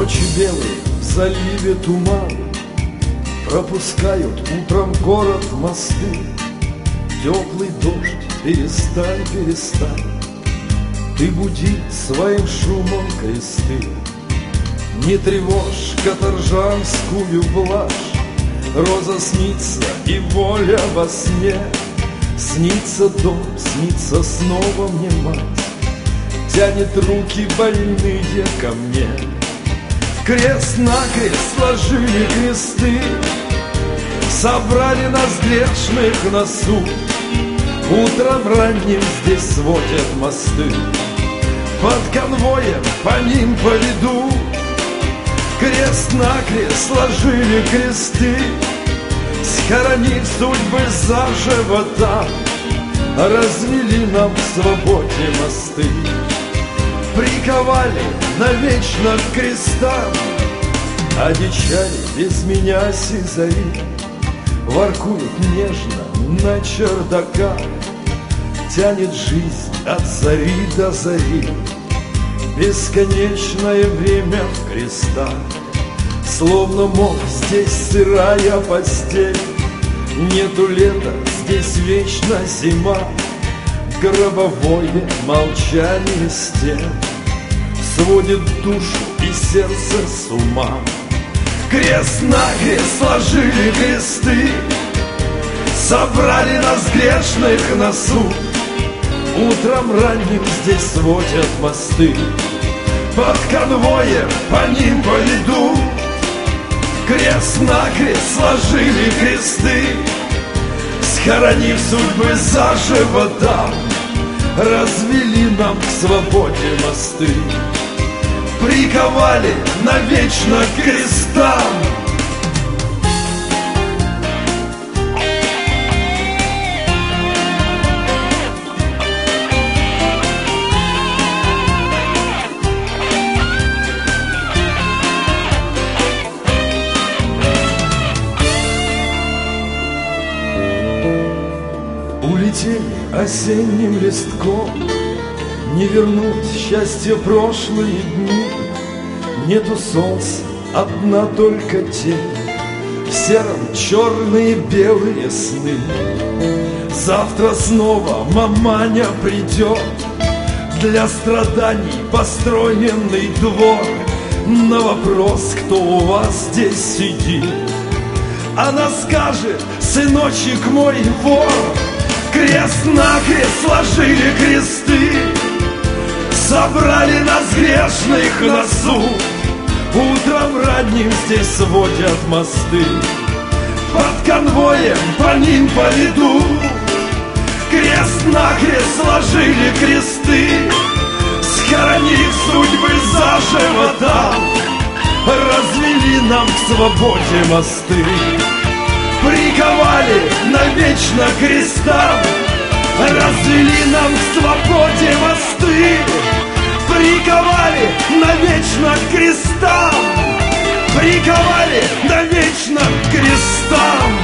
Ночи белые в заливе туман пропускают утром город мосты. Теплый дождь, перестань, перестань, ты буди своим шумом кресты. Не тревожь каторжанскую блажь, роза снится и воля во сне. Снится дом, снится снова мне мать, тянет руки больные ко мне. Крест-накрест сложили кресты, собрали нас грешных на суд. Утром ранним здесь сводят мосты, под конвоем по ним поведу. Крест-накрест сложили кресты, схоронив судьбы заживо там, развели нам в свободе мосты. Приковали навечно к крестам, одичали без меня сизари. Воркуют нежно на чердаках, тянет жизнь от зари до зари. Бесконечное время в крестах, словно мох здесь сырая постель. Нету лета, здесь вечно зима, гробовое молчание стен сводит душу и сердце с ума. Крест-накрест сложили кресты, собрали нас грешных на суд. Утром ранним здесь сводят мосты, под конвоем по ним поведу. Крест-накрест сложили кресты, схоронив судьбы заживо там, развели нам к свободе мосты. Приковали навечно к крестам. Улетели осенним листком, не вернуть счастье прошлые дни. Нету солнца, одна только тень, в сером черные белые сны. Завтра снова маманя придет, для страданий построенный двор. На вопрос, кто у вас здесь сидит, она скажет: сыночек мой вор. Крест-накрест сложили кресты, собрали нас грешных на суд. Утром ранним здесь сводят мосты, под конвоем по ним поведу. Крест-накрест сложили кресты, схоронив судьбы заживо там, развели нам к свободе мосты. Приковали навечно к крестам, развели нам к свободе мосты. Приковали навечно к крестам, приковали навечно к крестам.